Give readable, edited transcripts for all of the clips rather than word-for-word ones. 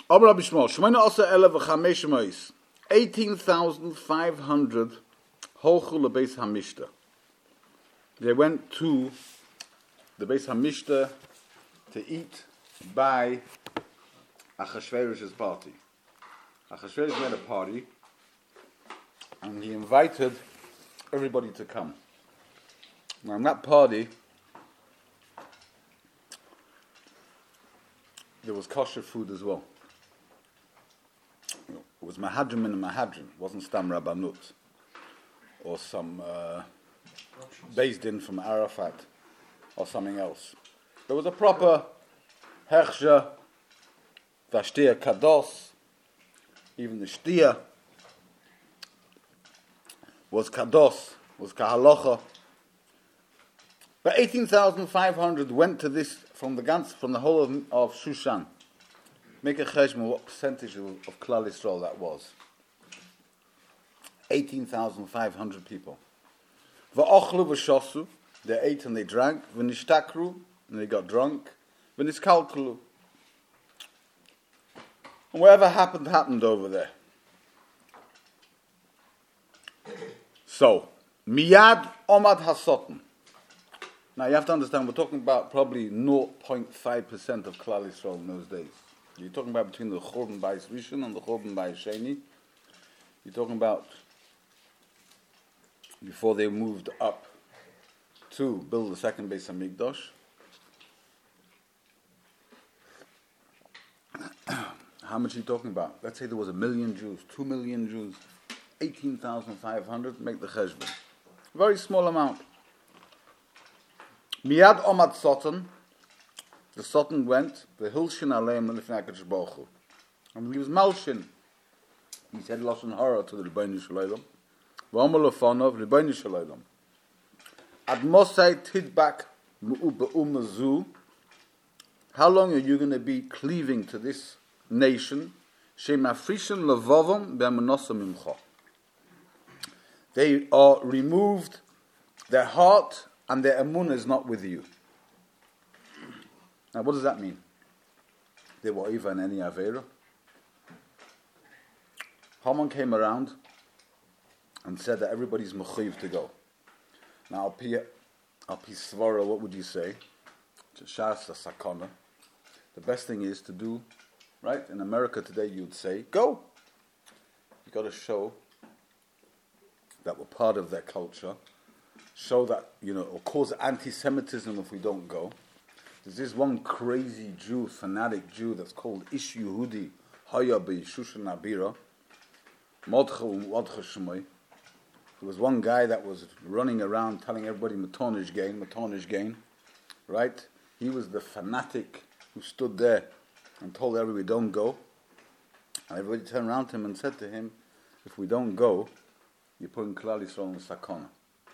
Amar Rabbi Shmuel, Shemona Asa Elev V'Chamesh Mois, 18,500 Holchu LeBeis HaMishta. They went to the Beis HaMishta to eat by Achashverosh's party. Achashverosh made a party, and he invited everybody to come. Now, in that party, there was kosher food as well. It was Mahadrim and Mahadrim. It wasn't Stam Rabbanut or some based in from Arafat or something else. There was a proper Hechsha, Vashtia Kados, even the Shtia was Kados, was Kahalocha. But 18,500 went to this from the whole of Shushan. Make a cheshbon what percentage of Klal Yisrael that was. 18,500 people. V'ochlu v'shosu, they ate and they drank. V'nishtakru, and they got drunk. V'niskalkulu. And whatever happened over there. So, miyad omad hasoten. Now you have to understand, we're talking about probably 0.5% of Klal Yisrael in those days. You're talking about between the Churban Bayis Rishon and the Churban Bayis Sheni. You're talking about before they moved up to build the second Beis HaMikdash. How much are you talking about? Let's say there was 1 million Jews, 2 million Jews, 18,500, make the cheshbon. Very small amount. Miyad Omad Sotan, the Sotan went, the Hilshin Aleim Lefnei HaKadosh Baruch Hu. And he was Malshin. He said Lashon Hara to the Rebbeinu Shalom. V'amar Lefanov, Rebbeinu Shalom. Ad Mosai Tidbak Mu'u'Ba'u'Mazu. How long are you going to be cleaving to this nation? Shemafrishin Levavam Be'amonosam Imcha. They are removed, their heart and their emunah is not with you. Now, what does that mean? They were even any avera. Haman came around and said that everybody's mechuyev to go. Now, al pi svara, what would you say? Shas sakana. The best thing is to do, right? In America today, you'd say, go. You got to show that we're part of their culture. Show that, or cause anti-Semitism if we don't go. There's this one crazy Jew, fanatic Jew, that's called Ish Yehudi Hayabi Shushan Abira, Modcha Shmoy. There was one guy that was running around telling everybody Matonish gain, right? He was the fanatic who stood there and told everybody, don't go. And everybody turned around to him and said to him, if we don't go, you're putting Klal Yisrael in sakana.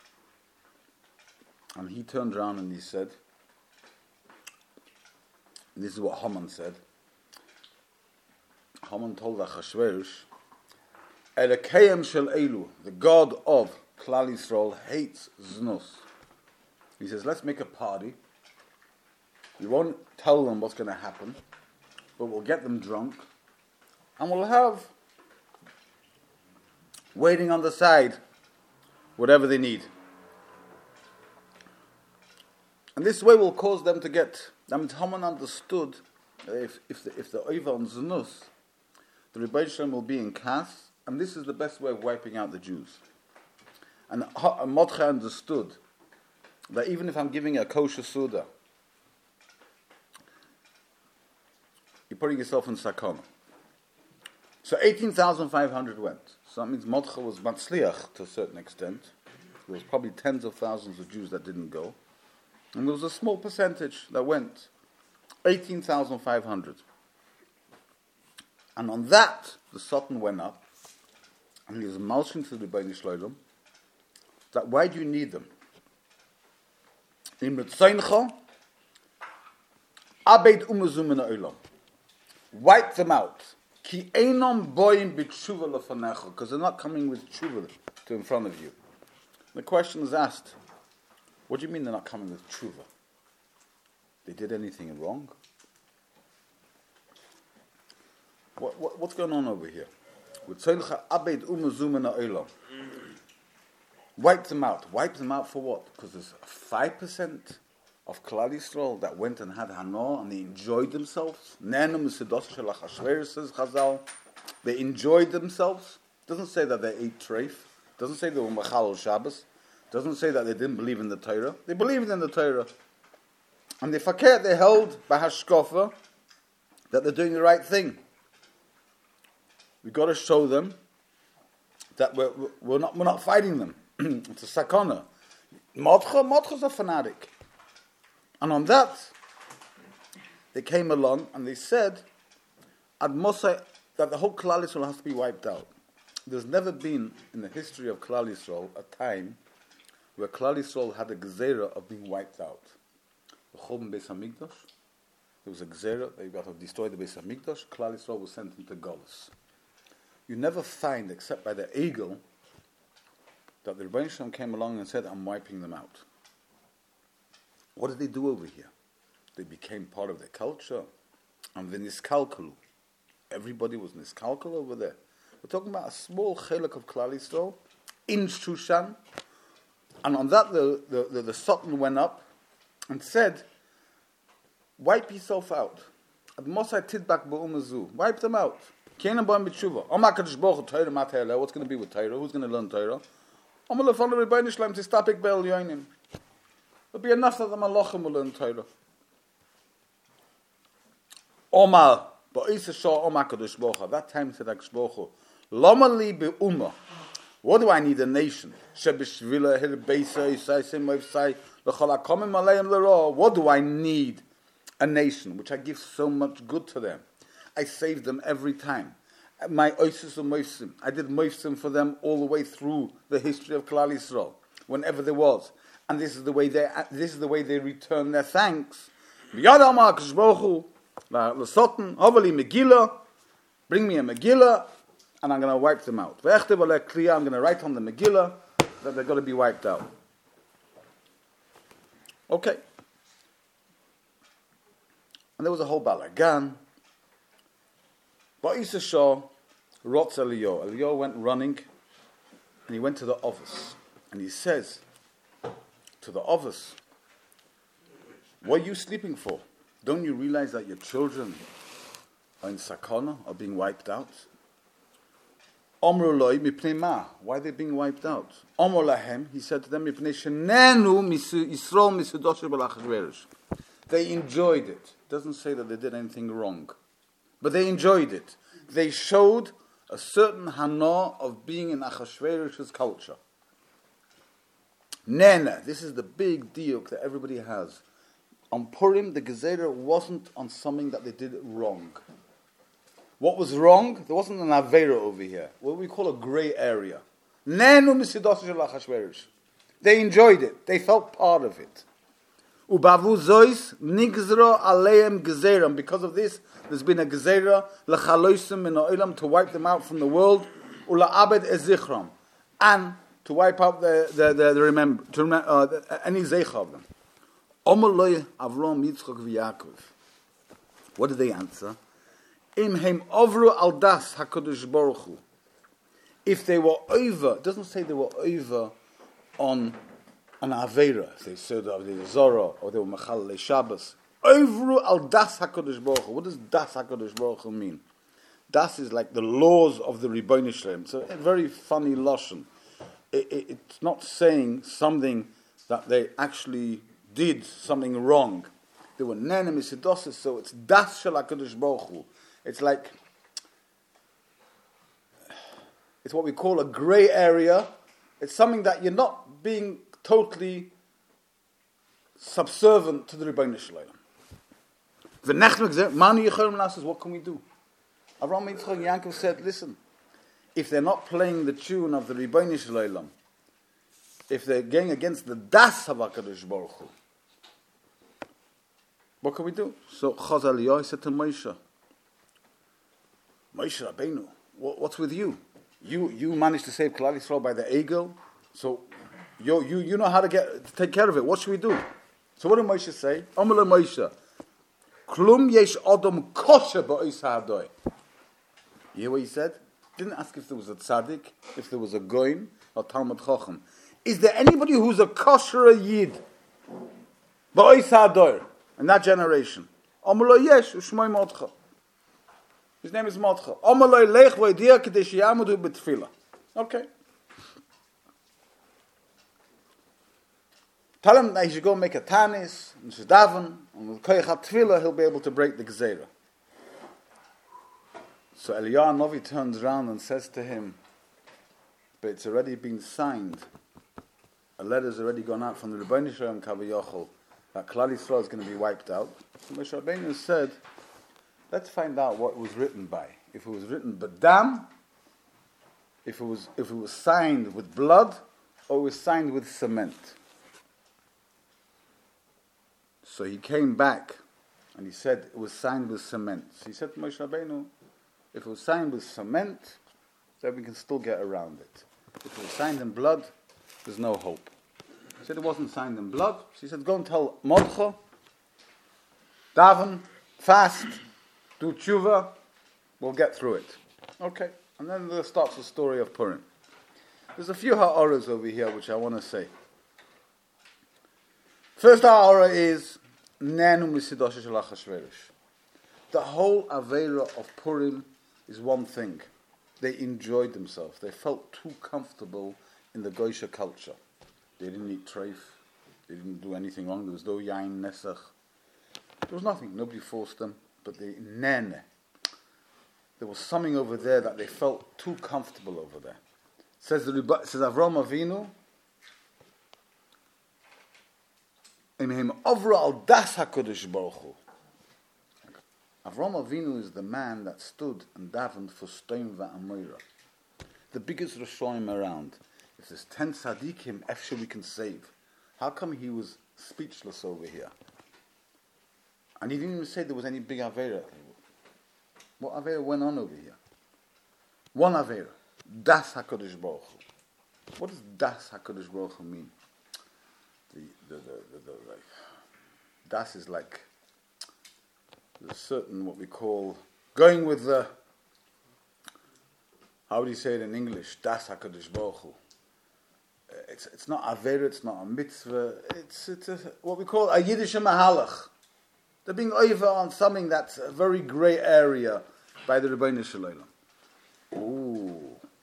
And he turned around and he said, this is what Haman said. Haman told Achashverosh, Elekayim shel Elu, the God of Klal Yisrael, hates Znus. He says, let's make a party. We won't tell them what's going to happen, but we'll get them drunk, and we'll have, waiting on the side, whatever they need. And this way will cause them to get. Haman understood that if the Oiva on Znus, the Rebbeinu Shalom will be in Kas, and this is the best way of wiping out the Jews. And Mordechai understood that even if I'm giving a kosher Suda, you're putting yourself in sakana. So 18,500 went. So that means Mordechai was matzliach to a certain extent. There was probably tens of thousands of Jews that didn't go. And there was a small percentage that went. 18,500. And on that, the Sultan went up, and he was malshing to the Rebbeinu Shalom, that why do you need them? In Mitzayincha, Abed umazum min ha'olam. Wipe them out. Ki einom boim b'tshuva lefanecha, because they're not coming with tshuva to in front of you. The question is asked, what do you mean they're not coming with tshuva? They did anything wrong? What's going on over here? Wipe them out. Wipe them out for what? Because there's 5% of Klal Yisrael that went and had Hana and they enjoyed themselves. Says Chazal. They enjoyed themselves. Doesn't say that they ate treif. Doesn't say they were Machal Shabbos. Doesn't say that they didn't believe in the Torah. They believed in the Torah. And they held by Hashkofa that they're doing the right thing. We've got to show them that we're not fighting them. It's a sakana. Modcha's a fanatic. And on that, they came along and they said, Ad Mosai, that the whole Klal Yisrael has to be wiped out. There's never been in the history of Klal Yisrael a time where Klal Yisrael had a gezerah of being wiped out. The Churban Beis Hamikdash, there was a gezerah, they got to destroy the Beis Hamikdash, Klal Yisrael was sent into Golus. You never find, except by the Egel, that the Rebbeinu Shalom came along and said, I'm wiping them out. What did they do over here? They became part of their culture. And the Niskalkalu. Everybody was Niskalkal over there. We're talking about a small chelik of Klal Yisrael in Shushan. And on that, the Sultan went up and said, wipe yourself out. Ad Mosai Tidbak Ba'umazu. Wipe them out. What's going to be with Torah? Who's going to learn Torah? There'll be enough that the Malachim will learn Torah. Omar, that time said HaKadosh Lama li be'umah. What do I need a nation? What do I need a nation? Which I give so much good to them. I saved them every time. My oisis and moisim. I did moisim for them all the way through the history of Klal Yisrael, whenever there was. And this is the way they return their thanks. Bring me a Megillah, and I'm going to wipe them out. I'm going to write on the Megillah that they're going to be wiped out. Okay. And there was a whole balagan. But Isa Shah wrote Eliyahu. Eliyahu went running, and he went to the office. And he says to the office, what are you sleeping for? Don't you realize that your children are in sakana, are being wiped out? Omru loy mipnei ma. Why are they being wiped out? Omru lahem, he said to them, mipnei shenenu Yisrael misudoshe b'lachashverosh. They enjoyed it. It doesn't say that they did anything wrong. But they enjoyed it. They showed a certain hana of being in Achashverosh's culture. Nena, this is the big diuk that everybody has. On Purim, the Gezerah wasn't on something that they did wrong. What was wrong? There wasn't an Aveira over here. What we call a grey area. Nenu misidos shel Achashverosh. They enjoyed it. They felt part of it. Ubavu zois nigzro aleim Gezerah. Because of this, there's been a Gezerah lechalosim min ha'olam, to wipe them out from the world. Ula abed ezichram, and to wipe out the any zeicha of them. Omaloi Avram, Yitzchak, v'Yaakov. What did they answer? Im heim ovru al das HaKadosh Baruch Hu. If they were over, it doesn't say they were over on an Aveira. If they said they were Zorah, or they were Machal Shabbos. Ovru al das HaKadosh Baruch Hu. What does das HaKadosh Baruch Hu mean? Das is like the laws of the Rebbeinu Shalom. It's a very funny lashon. It's not saying something that they actually did something wrong. They were nenemis idoses, so it's das shel HaKadosh Baruch Hu. It's like, it's what we call a grey area. It's something that you're not being totally subservient to the Rebbeinu Shalom. Manu Yechorim says, what can we do? Avraham Yitzchak Yaakov said, listen, if they're not playing the tune of the Rebbeinu Shalom, if they're going against the das of HaKadosh Baruch Hu, what can we do? So Chazal Yah said to Moshe Rabbeinu, what's with you? You managed to save Klal Yisrael by the Egel, so you know how to take care of it. What should we do? So what did Moshe say? Amar Moshe, Klum yesh adam kosher ba'is ha'adoi. You hear what he said? Didn't ask if there was a tzaddik, if there was a goyim, or Talmud Chacham. Is there anybody who's a kosher yid? Ba'ois in that generation. Amaloi yesh, u'shmoi Mordcha. His name is Mordcha. Amaloi lech v'oidia k'dei she'yamudu b'tefillah. Okay. Tell him that he should go make a tanis, and should daven, and with koyach tefillah he'll be able to break the gzeira. So Eliyahu Novi turns around and says to him, but it's already been signed. A letter's already gone out from the Rebbeinu Shalom Kaviyachol that Klal Yisrael is going to be wiped out. So Moshe Rabbeinu said, let's find out what it was written by. If it was written b'dam, if it was signed with blood, or it was signed with cement. So he came back and he said it was signed with cement. So he said to Moshe Rabbeinu, if it was signed with cement, then we can still get around it. If it was signed in blood, there's no hope. He said it wasn't signed in blood. So he said, go and tell Mordcha, daven, fast, do tshuva, we'll get through it. Okay. And then there starts the story of Purim. There's a few ha'oras over here which I want to say. First ha'ora is Nenu Misidosha Shel Achashverosh. The whole Aveira of Purim is one thing. They enjoyed themselves. They felt too comfortable in the Goysha culture. They didn't eat treif. They didn't do anything wrong. There was no yain, nesach. There was nothing. Nobody forced them. But they nene. There was something over there that they felt too comfortable over there. Says Avraham Avinu, Avram Avinu is the man that stood and davened for Stom va'Amora. The biggest Rishonim around. If there's 10 tzaddikim, efshar we can save. How come he was speechless over here? And he didn't even say there was any big Aveira. What Aveira went on over here? One Aveira. Das HaKadosh Baruch Hu. What does Das HaKadosh Baruch Hu mean? Das is like there's certain what we call going with the, how would you say it in English? Das HaKadosh Baruch Hu. It's not Avera, it's not a mitzvah, it's what we call a Yiddish mahalach. They're being over on something that's a very grey area by the Rebbeinu Shalom. Ooh.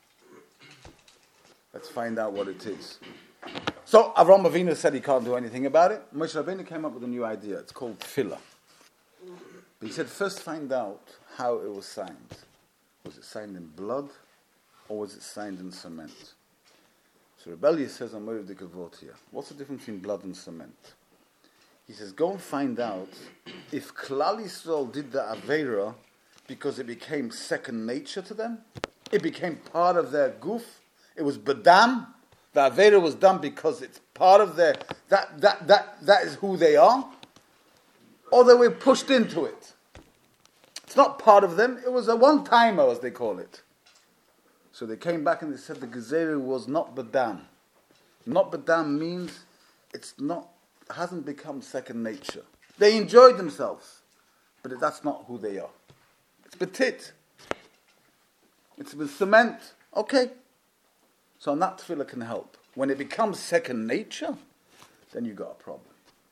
Let's find out what it is. So Avraham Avinu said he can't do anything about it. Moshe Rabbeinu came up with a new idea. It's called tefillah. But he said, first find out how it was signed. Was it signed in blood or was it signed in cement? So Rebellion says, I'm worried here. What's the difference between blood and cement? He says, go and find out if Klal Yisrael did the Aveira because it became second nature to them. It became part of their goof. It was badam. The Aveira was done because it's part of their, that is who they are. Or they were pushed into it. It's not part of them. It was a one-timer, as they call it. So they came back and they said the Gezerah was not badam. Not badam means hasn't become second nature. They enjoyed themselves, but that's not who they are. It's petit. It's with cement. Okay. So that tefillah can help. When it becomes second nature, then you got a problem.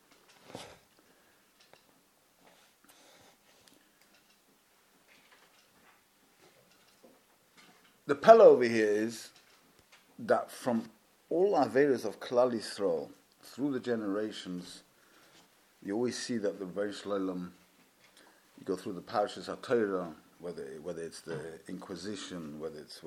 The pella over here is that from all Averas of Klal Yisrael, through the generations, you always see that the Rebbeinu Shalom, you go through the parashas HaTorah, whether it's the Inquisition, whether it's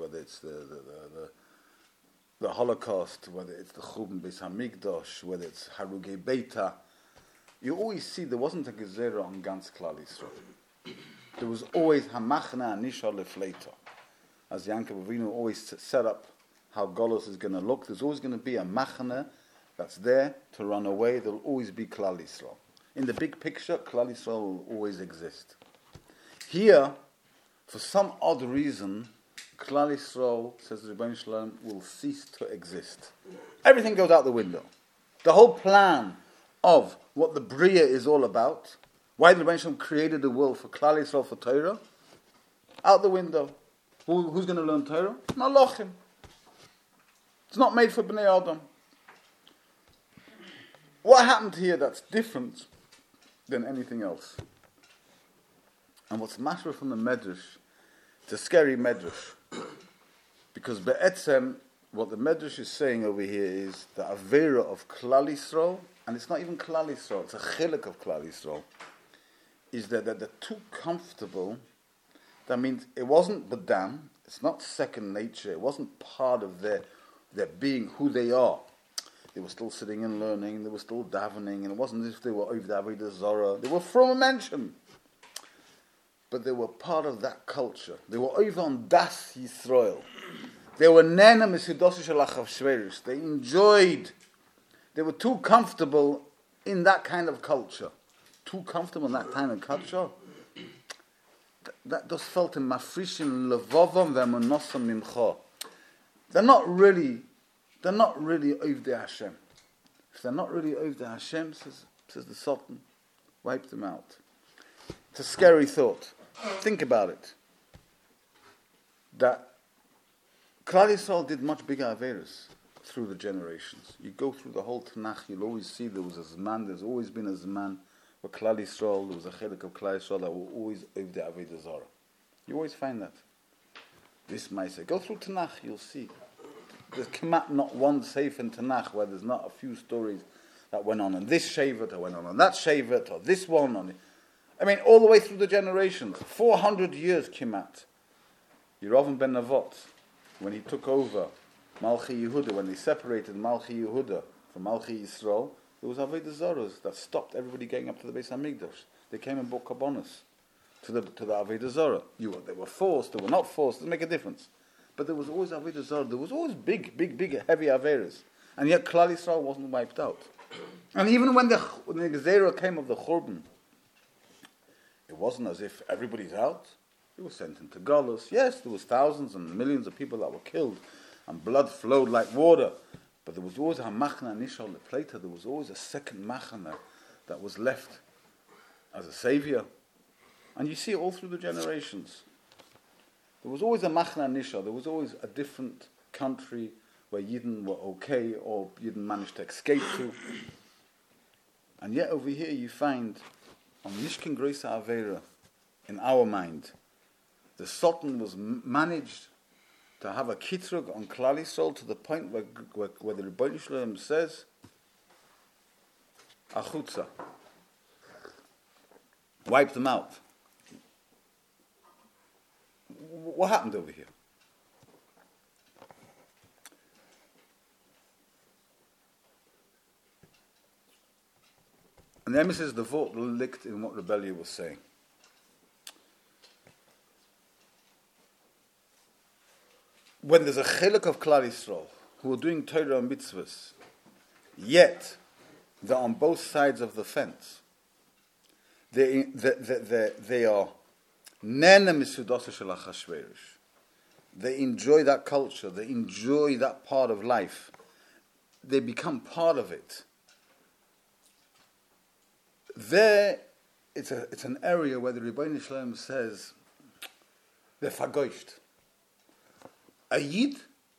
the Holocaust, whether it's the Churban Beis Hamikdash, whether it's Harugei Beita, you always see there wasn't a Gezerah on Gans Klal Yisrael. There was always Hamachna Anisha Lefleita. As Yankov Avinu always set up how Golos is going to look, there's always going to be a Machna that's there to run away. There'll always be Klal Yisrael. In the big picture, Klal Yisrael will always exist. Here, for some odd reason, Klal Yisrael, says the Rebbeinu Shalom, will cease to exist. Everything goes out the window. The whole plan of what the Bria is all about, why the Rebbeinu Shalom created the world for Klal Yisrael, for Torah, out the window. Who's going to learn Torah? Malachim. It's not made for Bnei Adam. What happened here that's different than anything else? And what's matter from the Medrash, it's a scary Medrash. Because Be'etzem, what the Medrash is saying over here is the Avera of Klal Yisrael, and it's not even Klal Yisrael, it's a chilek of Klal Yisrael, is that they're too comfortable. That means it wasn't Badam, it's not second nature, it wasn't part of their being, who they are. They were still sitting and learning, they were still davening, and it wasn't as if they were over the Avodah Zarah. They were from a mansion. But they were part of that culture. They were over on Das Yisrael. They were nena mesidosi shel Achashverosh. They enjoyed. They were too comfortable in that kind of culture. Too comfortable in that kind of culture. That just felt in mafrishin levovam ve'monosam mimcha. They're not really over Hashem. If they're not really over Hashem, says the Sultan, wipe them out. It's a scary thought. Think about it. That Klal Yisrael did much bigger Averos through the generations. You go through the whole Tanakh, you'll always see there was a Zman, there's always been a Zman where Klal Yisrael, there was a chilek of Klal Yisrael that were always over the Avodah Zarah. You always find that. This might say, go through Tanakh, you'll see. There's not one safe in Tanakh where there's not a few stories that went on this Shevet, or went on that Shevet, or this one on it. I mean, all the way through the generations. 400 years, Kimat. Yerovam ben Navot, when he took over Malchi Yehuda, when they separated Malchi Yehuda from Malchi Yisrael, there was Avodah Zarah that stopped everybody getting up to the Beis HaMikdash. They came and brought Karbonos to the Avodah Zarah. They were forced, they were not forced, it doesn't make a difference. But there was always Avodah Zarah, there was always big, heavy Averas. And yet Klal Yisrael wasn't wiped out. And even when the Gezerah came of the Churban, it wasn't as if everybody's out. They were sent into Galus. Yes, there was thousands and millions of people that were killed, and blood flowed like water. But there was always a machna nishal lepleta. There was always a second machna that was left as a savior. And you see it all through the generations. There was always a machna nishal. There was always a different country where Yidden were okay or Yidden managed to escape to. And yet over here you find on Mishkan Groisa Avera, in our mind, the Sultan was managed to have a kitrug on Klal Yisrael to the point where the Rebbeinu Shalom says, Achutza, wipe them out. What happened over here? And the emissaries of the vote licked in what Rebellion was saying. When there's a chilek of Klal Yisrael who are doing Torah and mitzvahs, yet they're on both sides of the fence. They are nena misudasa shel Achashverosh. They enjoy that culture. They enjoy that part of life. They become part of it. There, it's an area where the Rebbeinu Shalom says they're fagoished. A Yid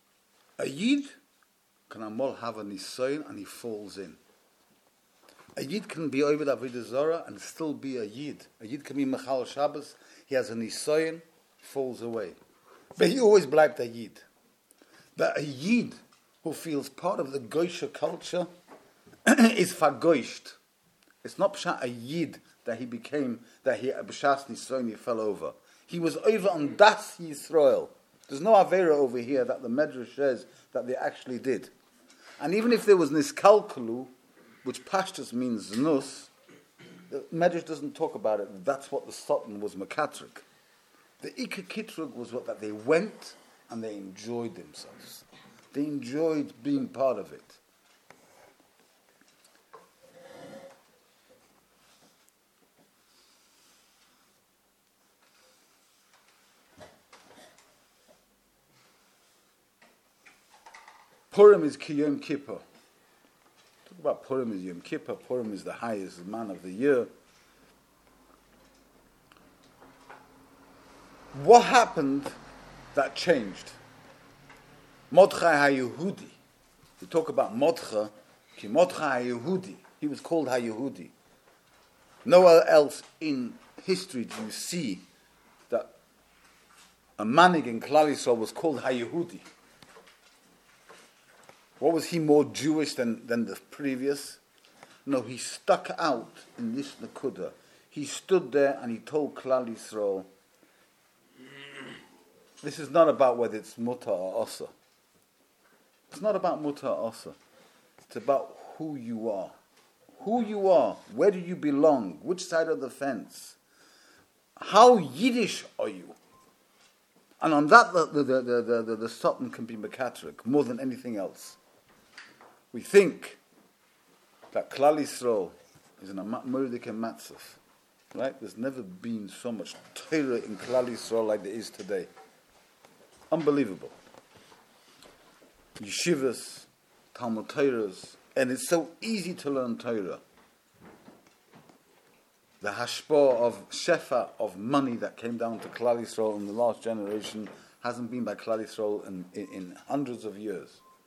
can amol have a nisayon and he falls in. A Yid can be over the Avodah Zarah and still be a Yid. A Yid can be Mechal Shabbos, he has a nisayon, falls away. But he always bleibt a Yid. But a Yid who feels part of the Goisha culture is fagoished. It's not Pshat a Yid that he became, that he B'shas Nisayon he fell over. He was over on Das Yisrael. There's no Avera over here that the Medrash says that they actually did. And even if there was Niskalkalu, which Pashtus means Znus, the Medrash doesn't talk about it. That's what the Sultan was Makatrik. The Ika Kitrug was what that they went and they enjoyed themselves. They enjoyed being part of it. Purim is Ki Yom Kippur. Talk about Purim is Yom Kippur. Purim is the highest man of the year. What happened that changed. Mordechai HaYehudi. We talk about Mordechai, ki Mordechai HaYehudi. He was called HaYehudi. Nowhere else in history do you see that a manig in Klal Yisrael was called HaYehudi. What was he more Jewish than the previous? No, he stuck out in this Nakuda. He stood there and he told Klal Yisrael, this is not about whether it's muta or osa. It's not about muta or osa. It's about who you are. Who you are. Where do you belong? Which side of the fence? How Yiddish are you? And on that, the Satan can be mekatric more than anything else. We think that Klal Yisrael is in a murdik and matzaf. Right? There's never been so much Torah in Klal Yisrael like there is today. Unbelievable. Yeshivas, Talmud Torahs, and it's so easy to learn Torah. The hashpah of shefa, of money that came down to Klal Yisrael in the last generation hasn't been by Klal Yisrael in hundreds of years.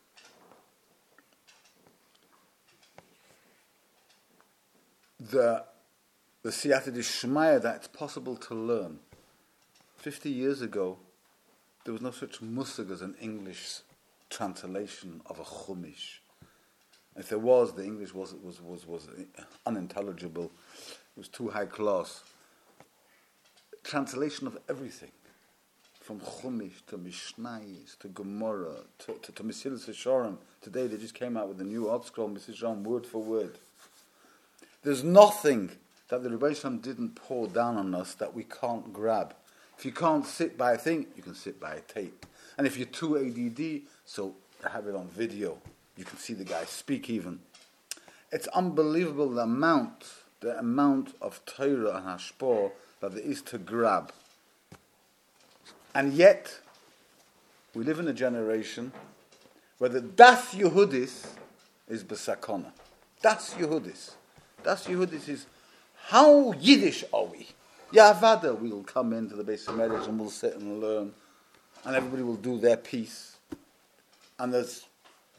The Siyata D'Shmaya that it's possible to learn. 50 years ago, there was no such musag as an English translation of a Chumash. If there was, the English was unintelligible. It was too high class. Translation of everything, from Chumash to Mishnayos to Gemara to Mesilas Yesharim. Today they just came out with a new art scroll, Mesilas Yesharim, word for word. There's nothing that the Rebbe Shalom didn't pour down on us that we can't grab. If you can't sit by a thing, you can sit by a tape. And if you're too ADD, so I have it on video. You can see the guy speak even. It's unbelievable the amount of Torah and Hashpah that there is to grab. And yet, we live in a generation where the Das Yehudis is B'sakona. Das Yehudis. Das Yehudis is, how Yiddish are we? Yavada, we will come into the base of marriage and we'll sit and learn, and everybody will do their piece. And there's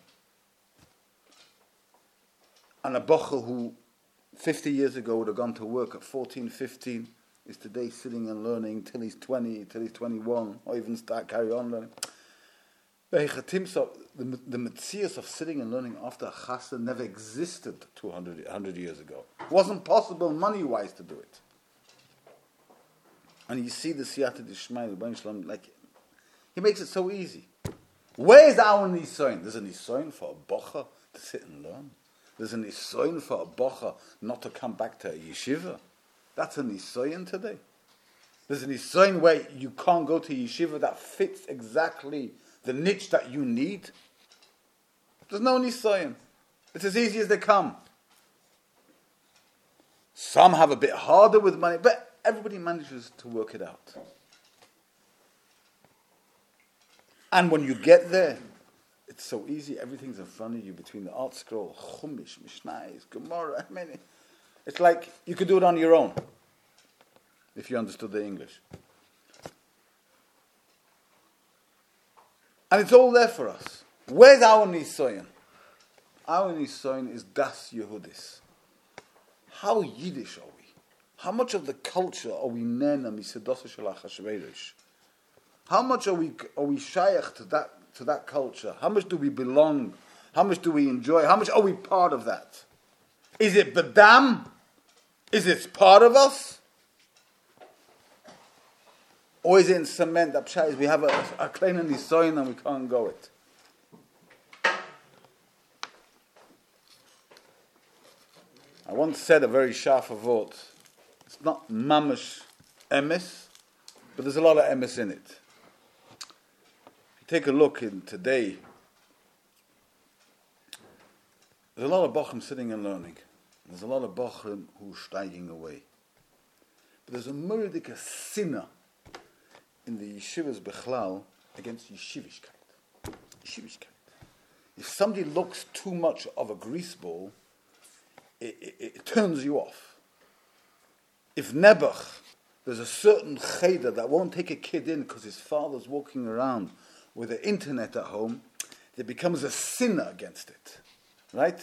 a bocher who 50 years ago would have gone to work at 14, 15, is today sitting and learning till he's 20, till he's 21, or even carry on learning. The Metzias of sitting and learning after a chassid never existed 100 years ago. It wasn't possible money-wise to do it. And you see the Siyata D'Shmaya, like, he makes it so easy. Where's our nisoin? There's a nisoin for a bocher to sit and learn. There's a nisoin for a bocher not to come back to a yeshiva. That's a nisoin today. There's a nisoin where you can't go to yeshiva that fits exactly the niche that you need. There's no nisoin. It's as easy as they come. Some have a bit harder with money, but everybody manages to work it out. And when you get there, it's so easy. Everything's in front of you between the art scroll, Chumash, Mishnayos, Gemara. I mean, it's like you could do it on your own if you understood the English. And it's all there for us. Where's our nisoyin? Our nisoyin is Das Yehudis. How Yiddish are we? How much of the culture are we nena misedosa shel Achashverosh? How much are we shaykh to that culture? How much do we belong? How much do we enjoy? How much are we part of that? Is it bedam? Is it part of us? Or is it in cement? We have a claim in the soil and we can't go it. I once said a very sharp vort. It's not mamash emes, but there's a lot of emes in it. If you take a look in today, there's a lot of bochum sitting and learning. There's a lot of bochum who are steiging away. But there's a murdik sinner in the yeshivas bechlal against yeshivishkeit. If somebody looks too much of a grease ball, it turns you off. If Nebuch, there's a certain cheder that won't take a kid in because his father's walking around with the internet at home, there becomes a sinner against it. Right?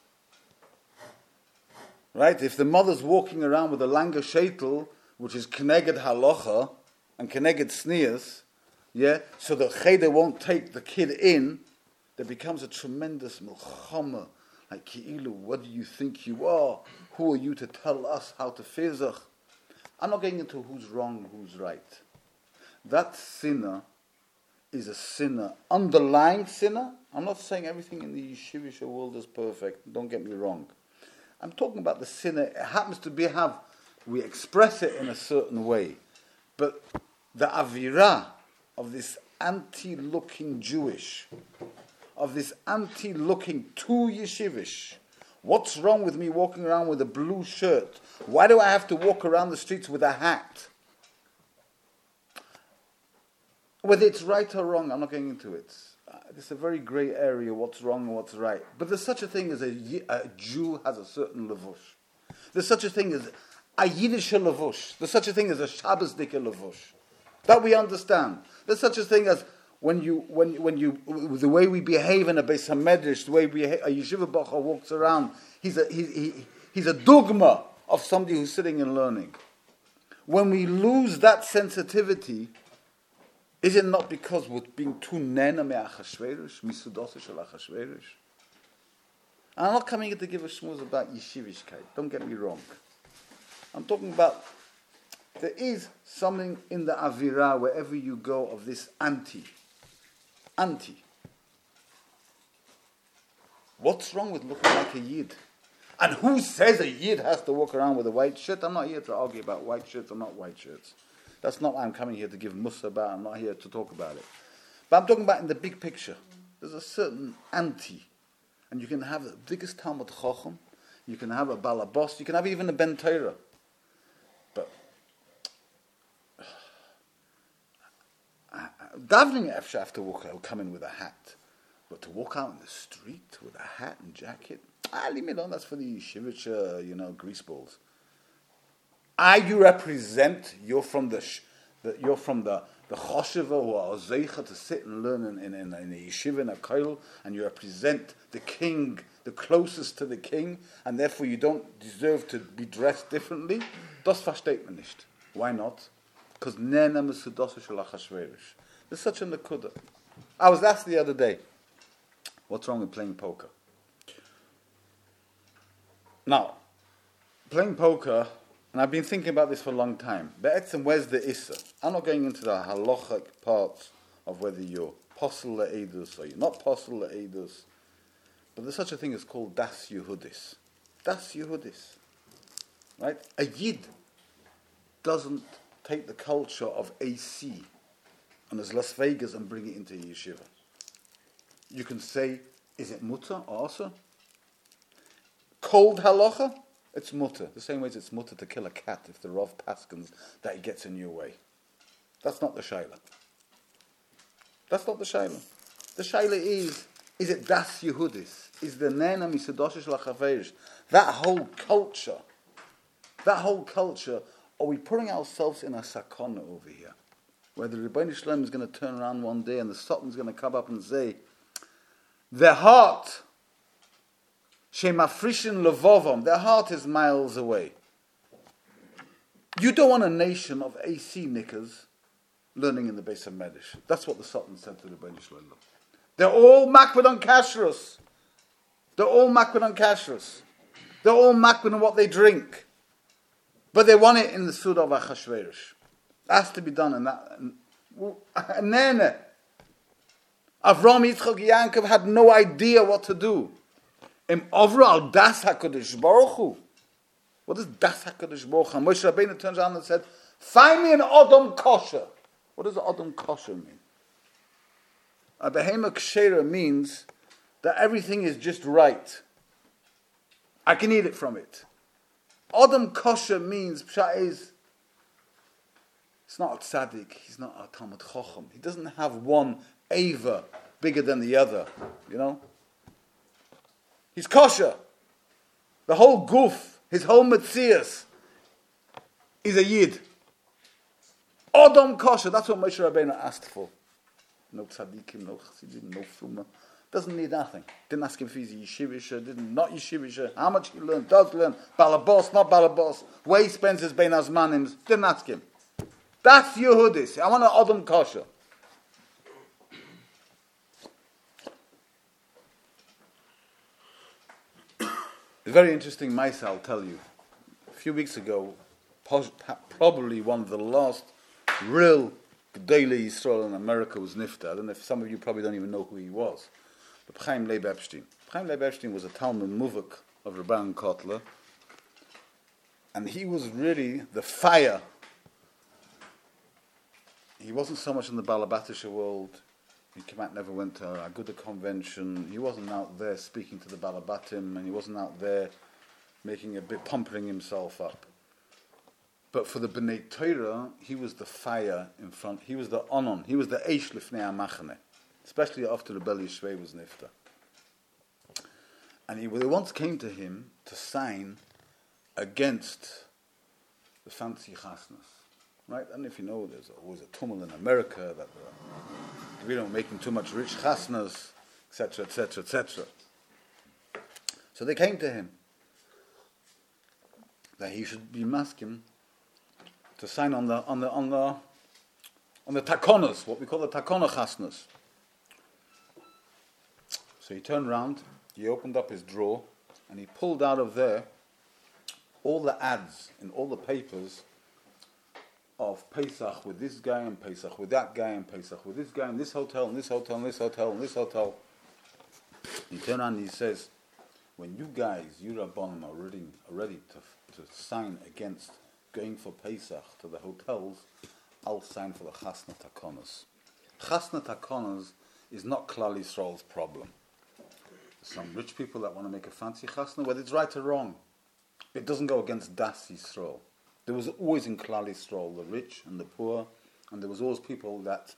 Right? If the mother's walking around with a langa sheitel, which is keneged halacha and keneged sneers, yeah, so the cheder won't take the kid in, there becomes a tremendous milchama. Like, Ki'ilu, what do you think you are? Who are you to tell us how to fezach? I'm not getting into who's wrong, who's right. That sinner is a sinner, underlying sinner. I'm not saying everything in the yeshivish world is perfect, don't get me wrong. I'm talking about the sinner. It happens to be we express it in a certain way. But the avira of this anti-looking Jewish, of this anti-looking too yeshivish. What's wrong with me walking around with a blue shirt? Why do I have to walk around the streets with a hat? Whether it's right or wrong, I'm not getting into it. It's a very grey area, what's wrong and what's right. But there's such a thing as a Jew has a certain levush. There's such a thing as a Yiddish levush. There's such a thing as a Shabbosdik levush. That we understand. There's such a thing as when you the way we behave in a Beis HaMedrash, the way a yeshiva bacher walks around, he's a dogma of somebody who's sitting and learning. When we lose that sensitivity, is it not because we're being too nena me'achashverish, misudose shel achashverish? I'm not coming here to give a shmuz about yeshivishkeit. Don't get me wrong. I'm talking about there is something in the avira wherever you go of this anti. What's wrong with looking like a Yid? And who says a Yid has to walk around with a white shirt? I'm not here to argue about white shirts or not white shirts. That's not what I'm coming here to give musa about. I'm not here to talk about it. But I'm talking about in the big picture. There's a certain anti. And you can have the biggest Talmud Chacham. You can have a Balabos. You can have even a Ben Torah. But davening efsha have to come in with a hat. But to walk out in the street with a hat and jacket, leave me alone. That's for the yeshivich, greaseballs. You represent. You're from the chosheва who are zeicha to sit and learn in a yeshiva in a koil, and you represent the king, the closest to the king, and therefore you don't deserve to be dressed differently. Das versteht man nicht. Why not? Because nena mesudosa shel achashverish. There's such a nekuda. I was asked the other day, what's wrong with playing poker? Now, playing poker. And I've been thinking about this for a long time. Be'etzem, where's the Issa? I'm not going into the halachic parts of whether you're posel le'edus or you're not posel le'edus. But there's such a thing as called Das Yehudis. Das Yehudis. Right? A Yid doesn't take the culture of AC and as Las Vegas and bring it into a yeshiva. You can say, is it mutter or asa? Cold halacha? It's mutter. The same way as it's mutter to kill a cat if the Rav paskins that he gets in your way. That's not the shaila. That's not the shaila. The shaila is it das Yehudis? Is the nena misadoshish lachaverish? That whole culture, are we putting ourselves in a sakona over here? Where the Rebbeinu Shalom is going to turn around one day and the Sultan's going to come up and say, their heart, Shemafrishin levovom, their heart is miles away. You don't want a nation of AC knickers learning in the Beis HaMedrash. That's what the Sultan said to the Rebbeinu Shalom. They're all makbid on kashrus. They're all makbid on what they drink. But they want it in the Suda of Achashverosh. It has to be done in that. Nene. Avram Yitzchak Yankov had no idea what to do. Im Ovra al Das HaKadosh Baruch Hu. What is Das HaKadosh Baruch Hu? Moshe Rabbeinu turns around and said, find me an Odom kosher. What does Odom kosher mean? A behema kshera means that everything is just right. I can eat it from it. Odom kosher means, pshat is, it's not a tzaddik, he's not a Talmud Chacham. He doesn't have one Ava bigger than the other, you know? He's kosher. The whole goof, his whole metzias, is a Yid. Adam kosher, that's what Moshe Rabbeinu asked for. No tzaddikim, no chassidim, no fruma. Doesn't need nothing. Didn't ask him if he's yeshivisha, didn't not yeshivisha, how much he learned, does learn, balabos, not balabos, where he spends his bein azmanim, didn't ask him. That's Yehudis. I want an Adam kosher. It's very interesting, Maisa, I'll tell you. A few weeks ago, probably one of the last real G'dei Yisrael in America was Nifta. I don't know if some of you probably don't even know who he was. But Chaim Leib Epstein. Chaim Leib Epstein was a Talmud Muvak of Rabban Kotler. And he was really the fire. He wasn't so much in the Balabatisha world. He came out, never went to a Aguda convention. He wasn't out there speaking to the Balabatim, and he wasn't out there making a bit, pumping himself up. But for the B'nai Torah, he was the fire in front. He was the onon. He was the eish lifnei amachane, especially after the Rebbe Shvei was nifta. And they once came to him to sign against the fancy chasnas. Right? I don't know if you know, there's always a tumult in America that we don't make them too much rich chasnas, etc., etc., etc. So they came to him that he should be masking to sign on the takonas, what we call the takona chasnas. So he turned round, he opened up his drawer, and he pulled out of there all the ads in all the papers of Pesach with this guy, and Pesach with that guy, and Pesach with this guy, and this hotel, and this hotel, and this hotel, and this hotel. He turned around and he says, when you guys, you Rabbanim, are ready to sign against going for Pesach to the hotels, I'll sign for the Chasna Takonas. Chasna Takonas is not Klal Yisrael's problem. Some rich people that want to make a fancy Chasna, whether it's right or wrong, it doesn't go against Das Yisrael. There was always in Klal Yisrael the rich and the poor, and there was always people that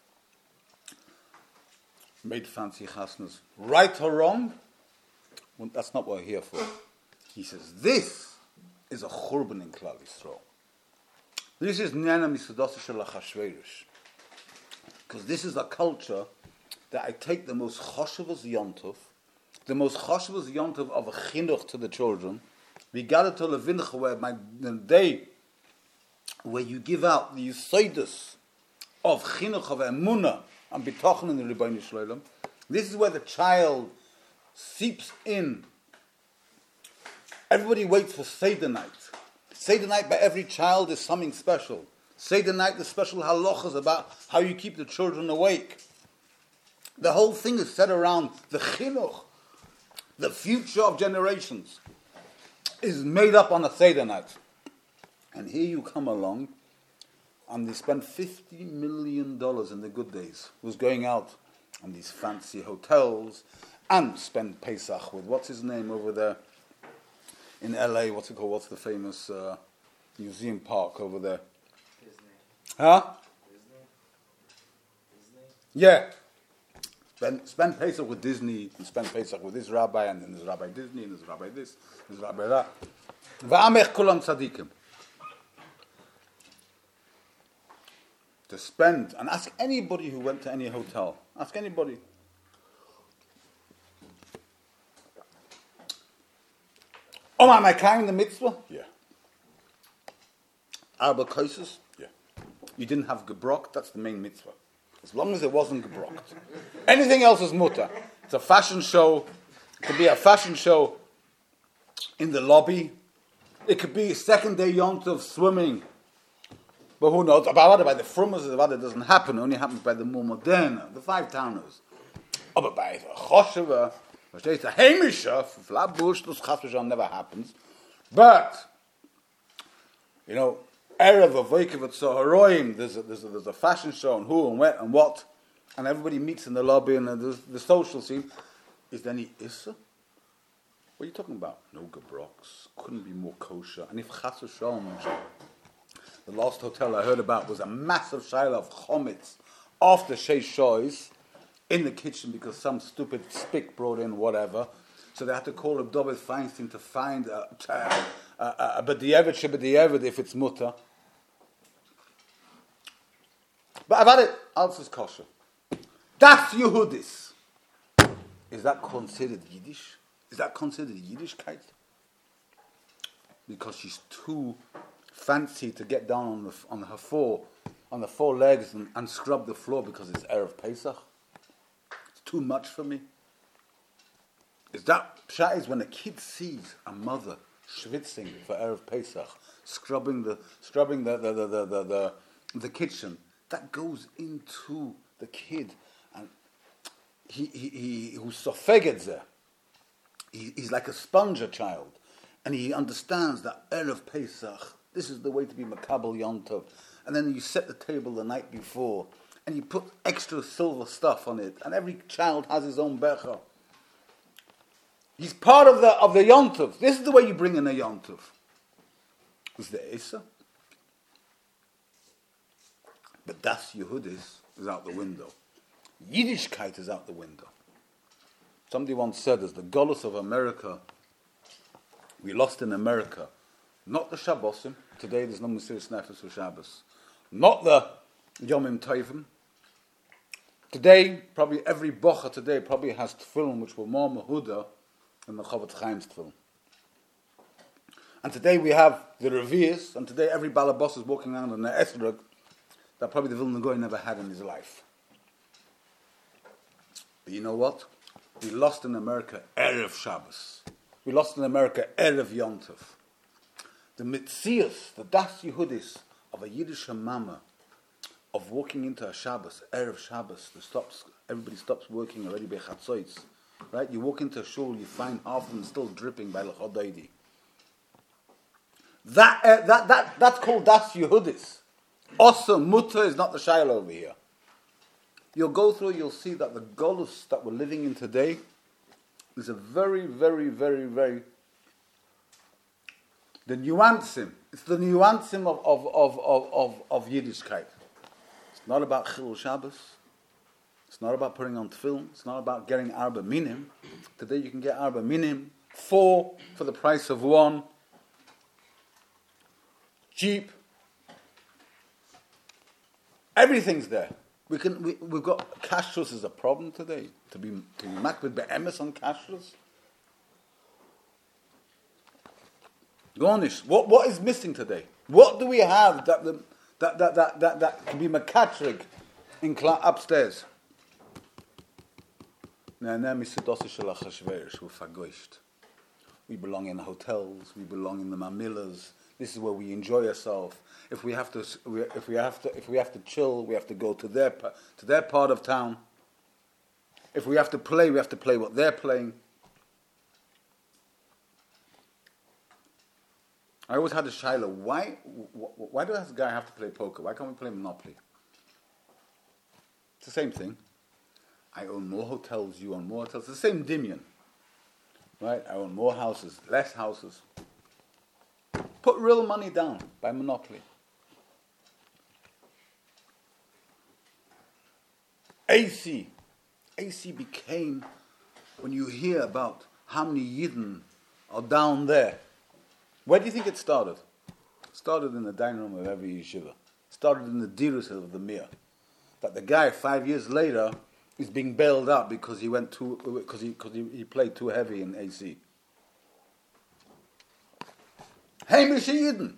made fancy chasnas. Right or wrong, well, that's not what we're here for. He says, this is a churban in Klal Yisrael. This is Nana Misadosa Shel Achashverosh. Because this is a culture that I take the most choshavas yontov, the most choshavas yontov of a chinuch to the children. We gather to Levincha, where the day where you give out the yisoidus of chinuch of emunah and bitochen in the Rebbeinu Shloim. This is where the child seeps in. Everybody waits for Seder night. Seder night by every child is something special. Seder night, the special halachas about how you keep the children awake. The whole thing is set around the chinuch, the future of generations, is made up on a Seder night. And here you come along, and they spent $50 million in the good days. Was going out on these fancy hotels and spend Pesach with, what's his name over there in LA? What's it called? What's the famous museum park over there? Disney. Huh? Disney? Yeah. Spend Pesach with Disney, and spend Pesach with this rabbi, and then there's Rabbi Disney, and there's Rabbi this, there's Rabbi that. Va'amech kulam tzadikim. To spend, and ask anybody who went to any hotel, ask anybody. Oh, am I carrying the mitzvah? Yeah. Arba Koises? Yeah. You didn't have gebrok, that's the main mitzvah. As long as it wasn't gebrokt. Anything else is mutter. It's a fashion show. It could be a fashion show in the lobby. It could be a second day yont of swimming. But who knows? About by the frumas, it doesn't happen. It only happens by the more modern, the five towners. But by the chosheva, the heimisha, flatbush, this chasvishon never happens. But, you know, Erev of Voikevet Soharoim, there's a fashion show and who and where and what, and everybody meets in the lobby and there's the social scene. Is there any Issa? What are you talking about? No gebroks. Couldn't be more kosher. And if Chas V'Shalom, the last hotel I heard about was a massive shayla of chometz after Sheish Shois in the kitchen because some stupid spick brought in whatever. So they had to call up David Feinstein to find a b'di'evet sheb'di'evet if it's mutter. But I've had it. Alles is kosher. Das Yehudis. Is that considered Yiddish? Is that considered Yiddishkeit? Because she's too fancy to get down on the four legs and scrub the floor because it's Erev Pesach. It's too much for me. Is that pshat is when a kid sees a mother schwitzing for Erev Pesach, scrubbing the kitchen, that goes into the kid, and he who's sofeged there. He's like a sponge child, and he understands that Erev Pesach, this is the way to be Makabel Yom Tov. And then you set the table the night before, and you put extra silver stuff on it, and every child has his own becher. He's part of the Yom Tov. This is the way you bring in a Yom Tov. It's the Esa. But Das Yehudis is out the window. Yiddishkeit is out the window. Somebody once said, as the Golus of America, we lost in America, not the Shabbosim. Today there's no Mesiris Nefesh for Shabbos. Not the Yomim Tovim. Today, probably every bocha today probably has tefillin which were more mehuda than the Chofetz Chaim's tefillin. And today we have the Revi'is, and today every balabos is walking around in the Esrog that probably the Vilna Goy never had in his life. But you know what? We lost in America Erev Shabbos. We lost in America Erev Yom Tov. The Mitzias, the Das Yehudis of a Yiddish mama, of walking into a Shabbos, Erev Shabbos, everybody stops working already by Chatzois. Right? You walk into a shul, you find half of them still dripping by L'chodaidi. That's called Das Yehudis. Also, Mutter is not the Shaila over here. You'll go through, you'll see that the Golus that we're living in today is a very, very, very, very the nuancing. It's the nuancing of Yiddishkeit. It's not about Chilul Shabbos. It's not about putting on tefillin. It's not about getting Arba Minim. Today you can get Arba Minim, 4 for the price of 1. Cheap. Everything's there. We've got kashrus is a problem today. To be makbid be'emes on kashrus. Gornish. What is missing today? What do we have that can be makatrig in upstairs? We belong in hotels. We belong in the mamillas. This is where we enjoy ourselves. If we have to chill, we have to go to their part of town. If we have to play what they're playing. I always had a shaila. Why does a guy have to play poker? Why can't we play Monopoly? It's the same thing. I own more hotels. You own more hotels. It's the same dimion, right? I own more houses, less houses. Put real money down by Monopoly. AC became, when you hear about how many Yidden are down there, where do you think it started? It started in the dining room of every yeshiva. It started in the dirus of the mir. That the guy 5 years later is being bailed out because he played too heavy in AC. Hamish Yidden.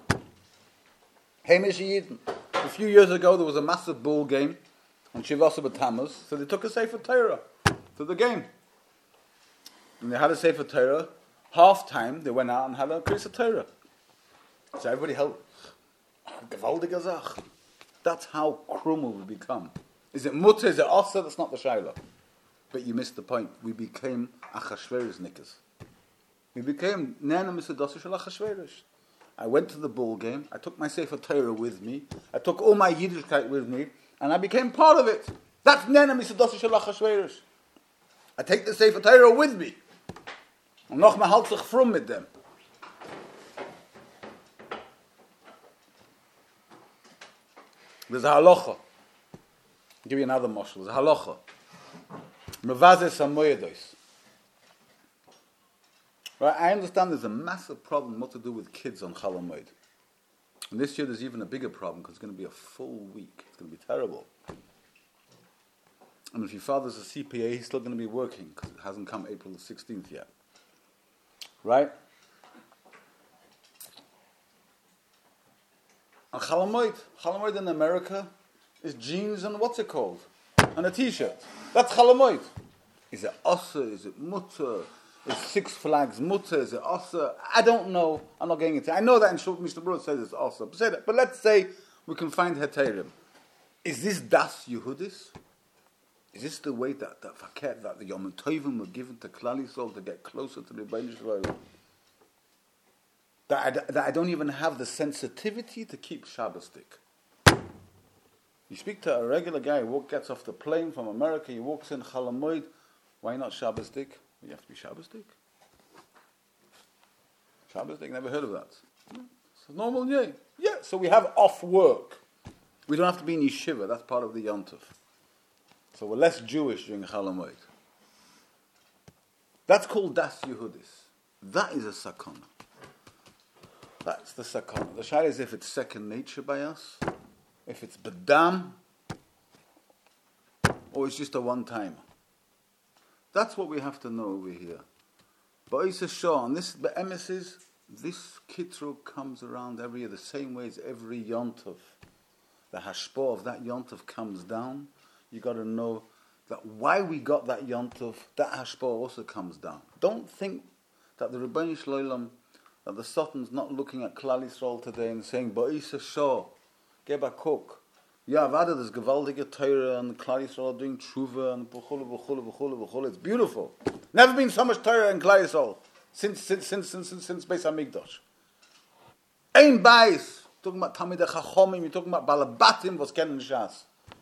A few years ago there was a massive ball game on Shivasa B'Tammuz, so they took a Sefer Torah to the game. And they had a Sefer Torah. Half time they went out and had a piece of Torah. So everybody held gewaltige Zach. That's how krumel we become. Is it mutter? Is it asa? That's not the shaila. But you missed the point. We became Achashverosh nikas. We became Nana Misadasa Shel Achashverosh. I went to the ball game. I took my Sefer Torah with me. I took all my Yiddishkeit with me, and I became part of it. That's Nana Misadasa Shel Achashverosh. I take the Sefer Torah with me. Und noch mal halt sich frum mit dem. There's a halacha. I'll give you another mashal. There's a halacha. Mevazes hamoyedos. Right, I understand there's a massive problem what to do with kids on Chol Hamoed. And this year there's even a bigger problem because it's going to be a full week. It's going to be terrible. And if your father's a CPA, he's still going to be working because it hasn't come April the 16th yet. Right? And Chalamoid in America is jeans and what's it called? And a t-shirt. That's Chalamoid. Is it Ossa? Is it Mutter? Is Six Flags Mutter? Is it Ossa? I don't know. I'm not getting into it. I know that in Shulchan Mishnah Berurah says it's Ossa. But let's say we can find Heterim. Is this Das Yehudis? Is this the way that the Yom Tovim were given to Klal Yisrael to get closer to the Rebbeinu Shalom? That I don't even have the sensitivity to keep Shabbosdik. You speak to a regular guy who gets off the plane from America, he walks in Chalamoid, why not Shabbosdik? You have to be Shabbosdik. Shabbosdik, never heard of that. It's a normal day. Yeah, so we have off work. We don't have to be in yeshiva, that's part of the Yontov. So we're less Jewish during Chalamoid. That's called Das Yehudis. That is a sakana. That's the sakana. The shayla is if it's second nature by us, if it's bedam, or it's just a one-timer. That's what we have to know over here. But Isa Shah, and this emesis, this kitru comes around every year the same way as every yontov. The hashpah of that yontov comes down. You got to know that why we got that yontov, that hashpah also comes down. Don't think that the Rebbeinu Shalom, that the Sultan's not looking at Klal Yisrael today and saying, Ba'isa Shah, Geba Cook. Yeah, Avada, there's gewaldige Torah and Klal Yisrael are doing tshuva and b'chulu. It's beautiful. Never been so much Torah in Klal Yisrael since Beis Hamikdash. Ein Bais. Talking about Talmidei Chachomim, you're talking about Balabatim, was kennen Shas.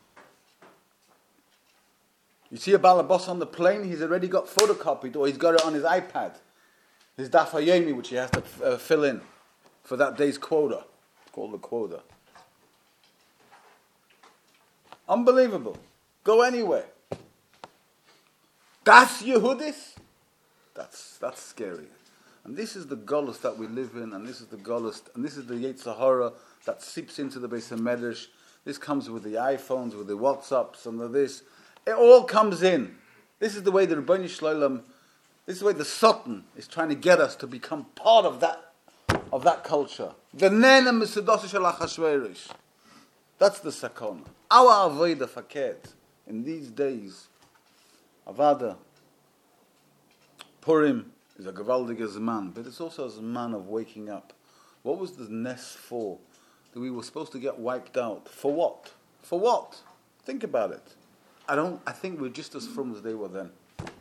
You see a Balabas on the plane, he's already got photocopied, or he's got it on his iPad. His Daf HaYomi, which he has to fill in for that day's quota. It's called the quota. Unbelievable. Go anywhere. Das Yehudis? That's scary. And this is the Golus that we live in, and this is the Golus, and this is the Yetzer Hara that seeps into the Beis HaMedrash. This comes with the iPhones, with the WhatsApps, and this. It all comes in. This is the way the Rebbeinu Shalom, this is the way the Sultan is trying to get us to become part of that culture. The Nena Mesudos Shel Achashverosh. That's the sakona. Our avodah faked in these days. Avada, Purim is a gewaldige zman, but it's also a zman of waking up. What was the nest for? That we were supposed to get wiped out. For what? For what? Think about it. I think we're just as from as they were then.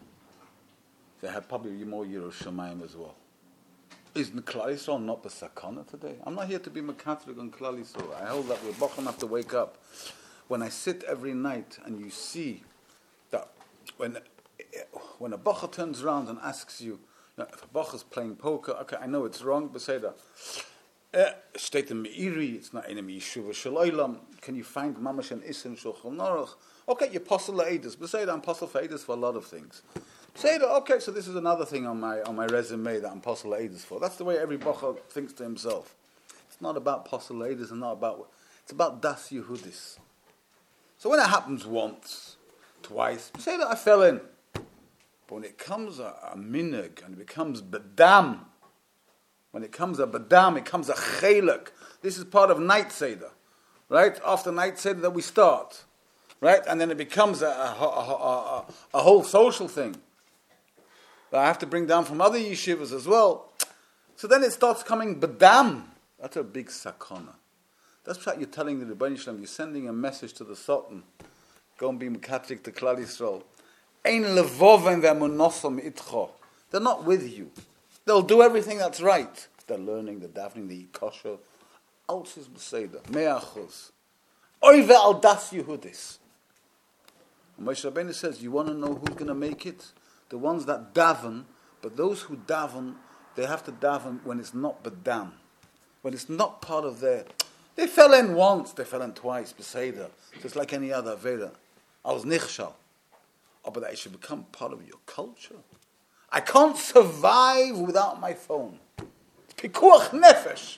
They had probably more Yerushalayim as well. Is Klal Yisrael not the sakana today? I'm not here to be mekatrik on Klal Yisrael. I hold that we're bochum have to wake up. When I sit every night and you see that when a bacha turns around and asks you, if a bacha's playing poker, okay, I know it's wrong, but say that. State in Meiri, it's not in a Yeshuva Shalaylam. Can you find Mamash and Isim Shulchan Aruch? Okay, you're Apostle La'edus, but say that I'm Apostle La'edus for a lot of things. Say that, okay, so this is another thing on my resume that I'm Apostle La'edus for. That's the way every bacha thinks to himself. It's not about Apostle La'edus and not about, it's about Das Yehudis. So when it happens once, twice, say that I fell in. But when it comes a minig and it becomes bedam, when it comes a badam, it comes a chelek. This is part of night seder, right? After night seder that we start, right? And then it becomes a whole social thing that I have to bring down from other yeshivas as well. So then it starts coming badam. That's a big sakana. That's what you're telling the Rebbeinu Shalom. You're sending a message to the Sultan. Go and be mekatrik to Klal Yisrael. Ein levoven ve'emunosam itcho. They're not with you. They'll do everything that's right. They're learning, they're davening, they eat kosher. Altis b'seder, 100%. Oy ve'al das Yehudis. And Moshe Rabbeinu says, you want to know who's going to make it? The ones that daven, but those who daven, they have to daven when it's not bedam. When it's not part of their... They fell in once, they fell in twice, b'seder. Just like any other Veda. I was nichshal. Oh, but that should become part of your culture. I can't survive without my phone. Pikuach nefesh.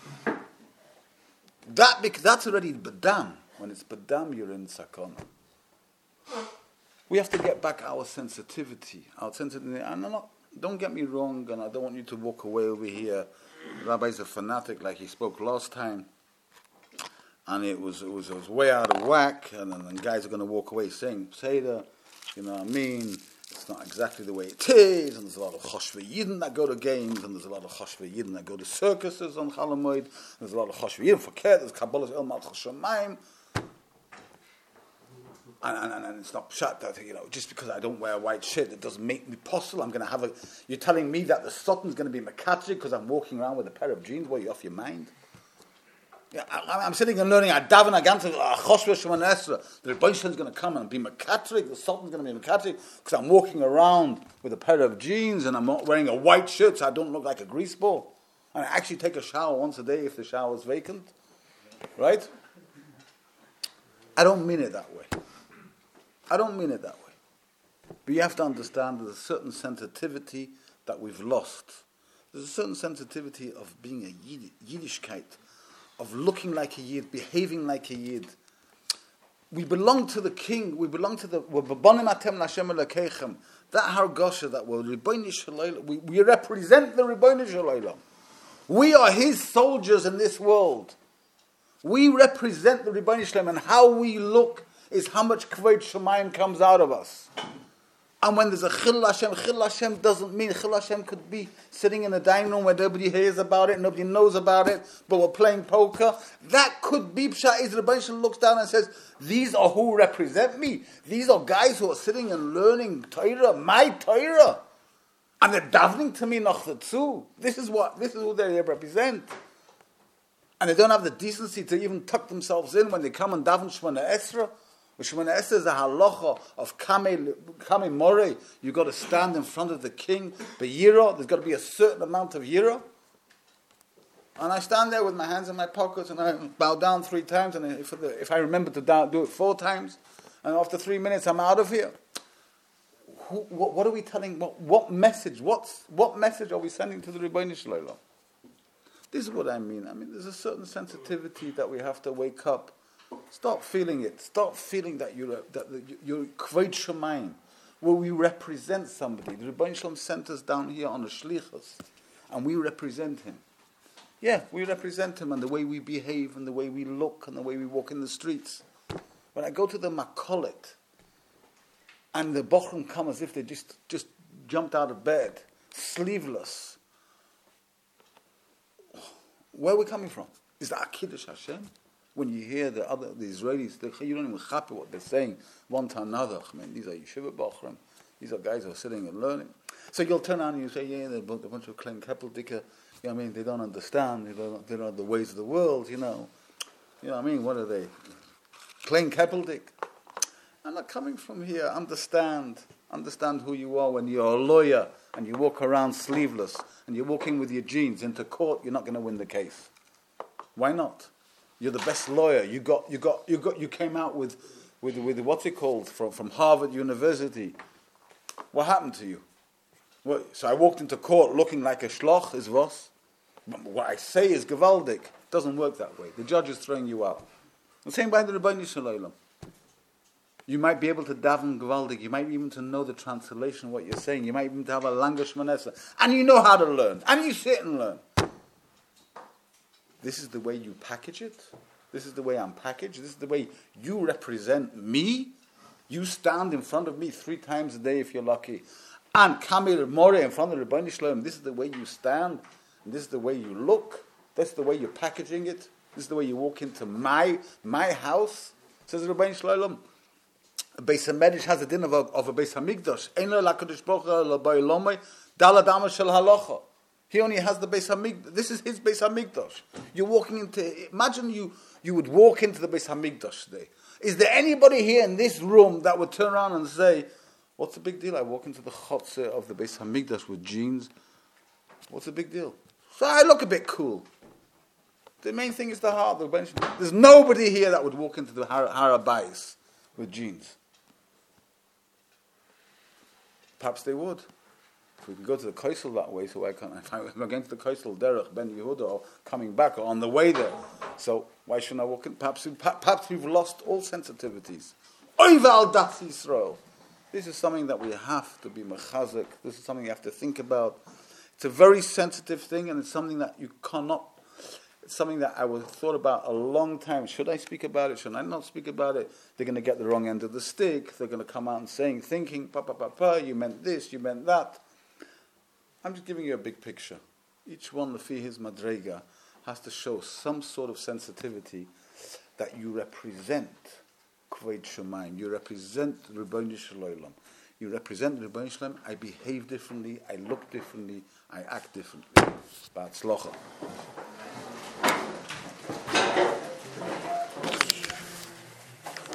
That's already bedam. When it's bedam, you're in sakana. We have to get back our sensitivity. And don't get me wrong, and I don't want you to walk away over here. The rabbi's a fanatic, like he spoke last time, and it was way out of whack, and then guys are going to walk away saying, Seder, you know what I mean? It's not exactly the way it is, and there's a lot of Choshvei Yidden that go to games, and there's a lot of Choshvei Yidden that go to circuses on Chalamoid, there's a lot of Choshvei Yidden for Ket, there's Kabbalah's El Malchus Shamayim, and it's not shut that, you know, just because I don't wear white shit, it doesn't make me possible. I'm going to have you're telling me that the Sultan's going to be Makachi because I'm walking around with a pair of jeans? What, are you off your mind? Yeah, I'm sitting and learning. I daven again to Choshvei Shemona Esrei. The Rebbeinu Shalom is going to come and be Makatrik. The Sultan's going to be Makatrik because I'm walking around with a pair of jeans and I'm not wearing a white shirt so I don't look like a grease ball. And I actually take a shower once a day if the shower is vacant. Right? I don't mean it that way. I don't mean it that way. But you have to understand there's a certain sensitivity that we've lost. There's a certain sensitivity of being a Yiddishkeit, of looking like a Yid, behaving like a Yid. We belong to the King. We belong to we're B'bonim Atem L'Hashem Elokechem. That Hargosha, that we're Rebbeinu Shalom. We represent the Rebbeinu Shalom. We are His soldiers in this world. We represent the Rebbeinu Shalom, and how we look is how much Kvod Shemayim comes out of us. And when there's a Chillul Hashem doesn't mean Chillul Hashem could be sitting in a dining room where nobody hears about it, nobody knows about it, but we're playing poker. That could be Pshat is the Rebbeinu Shalom looks down and says, these are who represent me. These are guys who are sitting and learning Torah, my Torah. And they're davening to me Nachdatzu. This is who they represent. And they don't have the decency to even tuck themselves in when they come and daven Shemona Esrei. Shemona Esrei is a halacha of Kamei Moreh. You've got to stand in front of the king. B'yira, there's got to be a certain amount of yira. And I stand there with my hands in my pockets and I bow down 3 times. And if I remember to do it 4 times, and after 3 minutes I'm out of here. What are we telling? What message? What message are we sending to the Rebbeinu Shalom? This is what I mean. I mean, there's a certain sensitivity that we have to wake up. Stop feeling it. Stop feeling that you're Kvod Shemayim, where we represent somebody. The Rebbeinu Shalom sent us down here on a shlichus, and we represent him. Yeah, we represent him, and the way we behave, and the way we look, and the way we walk in the streets. When I go to the Makolet, and the bochum come as if they just jumped out of bed, sleeveless. Where are we coming from? Is that Kiddush Hashem? When you hear the Israelis, you don't even copy what they're saying one to another. I mean, these are yeshiva bochrim. These are guys who are sitting and learning. So you'll turn around and you say, yeah, they're a bunch of klein keppeldicker. You know what I mean? They don't understand. They don't know the ways of the world, you know. You know what I mean? What are they? Klein keppeldick. I'm not coming from here. Understand who you are when you're a lawyer and you walk around sleeveless and you're walking with your jeans into court. You're not going to win the case. Why not? You're the best lawyer. You came out with what's it called from Harvard University. What happened to you? So I walked into court looking like a shloch, is was. What I say is gewaldig. Doesn't work that way. The judge is throwing you out. The same by the Rebbeinu Shalom. You might be able to daven gewaldig. You might be able to know the translation of what you're saying. You might even have a language manessa. And you know how to learn. And you sit and learn. This is the way you package it. This is the way I'm packaged. This is the way you represent me. You stand in front of me 3 times a day if you're lucky. And Kamei Moreh in front of the Rebbeinu Shalom. This is the way you stand. And this is the way you look. That's the way you're packaging it. This is the way you walk into my house. Says the Rebbeinu Shalom. A Beis HaMedrash has a din of a Beis HaMikdash. Ein lo l'HaKadosh Baruch Hu lo ba'olomai dalad amos shel halacha. He only has the Beis HaMikdash. This is his Beis HaMikdash. You're walking into... Imagine you would walk into the Beis HaMikdash today. Is there anybody here in this room that would turn around and say, what's the big deal? I walk into the chutzah of the Beis HaMikdash with jeans. What's the big deal? So I look a bit cool. The main thing is the heart. There's nobody here that would walk into the Har HaBayis with jeans. Perhaps they would. If we can go to the Kaisel that way, so why can't if I'm going to the Kaisel, Derech, Ben Yehuda, or coming back, or on the way there, so why shouldn't I walk in? Perhaps we've lost all sensitivities. Oiva al Das Yisrael. This is something that we have to be mechazik. This is something you have to think about. It's a very sensitive thing, and it's something that you cannot. It's something that I was thought about a long time. Should I speak about it? Should I not speak about it? They're going to get the wrong end of the stick. They're going to come out and thinking, you meant this, you meant that. I'm just giving you a big picture. Each one, lefi his madrega, has to show some sort of sensitivity that you represent Kvod Shemaim. You represent Ribono Shel Olam. You represent Ribono Shel Olam. I behave differently. I look differently. I act differently. Ba'atzlocha.